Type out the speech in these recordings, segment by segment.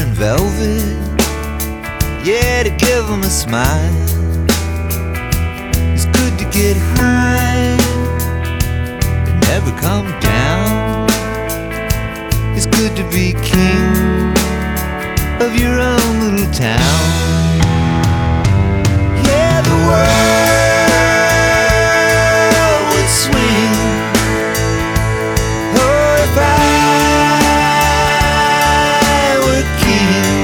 wearing velvet, yeah, to give them a smile. It's good to get high and never come down. It's good to be king of your own little town. Yeah, the world would swing, oh, if I were king.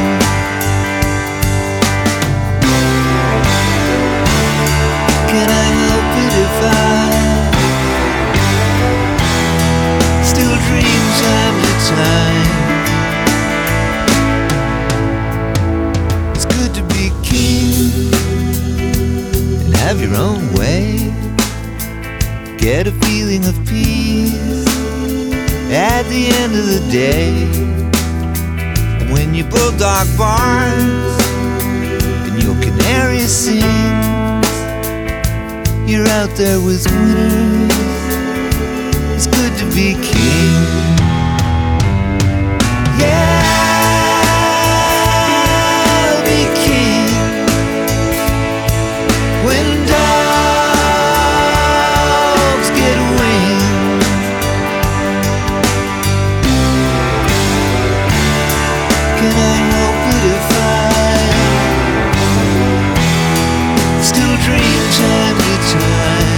Can I help it if I still dream time to time? It's good to be king and have your own way. Get a feeling of peace at the end of the day. And when your bulldog barks and your canary sings, you're out there with winners. It's good to be king. Yeah, I'll be king when dogs get wings. Can I help it if I still dream time to time?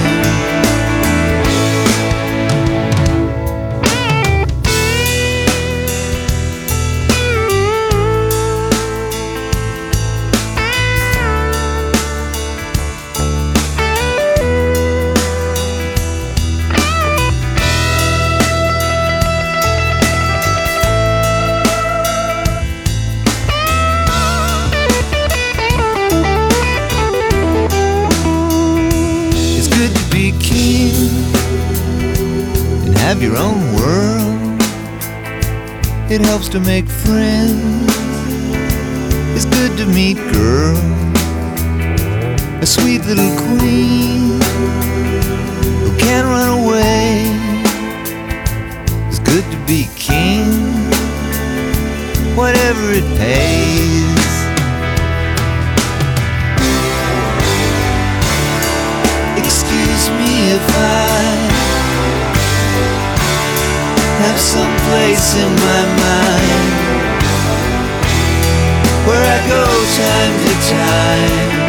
Be king and have your own world. It helps to make friends. It's good to meet girls, a sweet little queen who can't run away. It's good to be king, whatever it pays. Excuse me if I have some place in my mind where I go time to time.